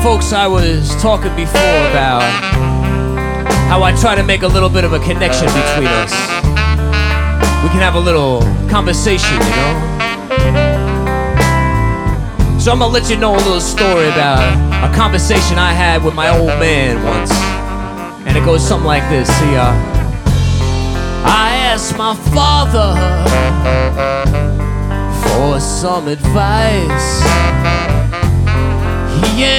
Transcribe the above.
folks, I was talking before about how I try to make a little bit of a connection between us. We can have a little conversation, you know? So I'm gonna let you know a little story about a conversation I had with my old man once. And it goes something like this. See, I asked my father for some advice.